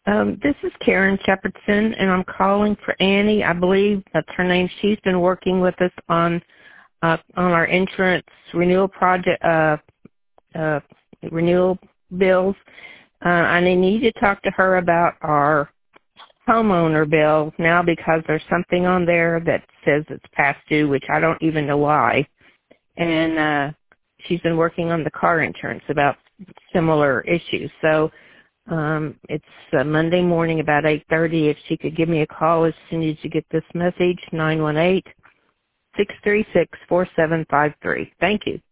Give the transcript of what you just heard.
This is Karen Shepherdson, and I'm calling for Annie. I believe that's her name. She's been working with us on our insurance renewal project, renewal bills. I need to talk to her about our homeowner bill now because there's something on there that says it's past due, which I don't even know why. And she's been working on the car insurance about similar issues. So it's Monday morning about 8:30. If she could give me a call as soon as you get this message, 918-636-4753. Thank you.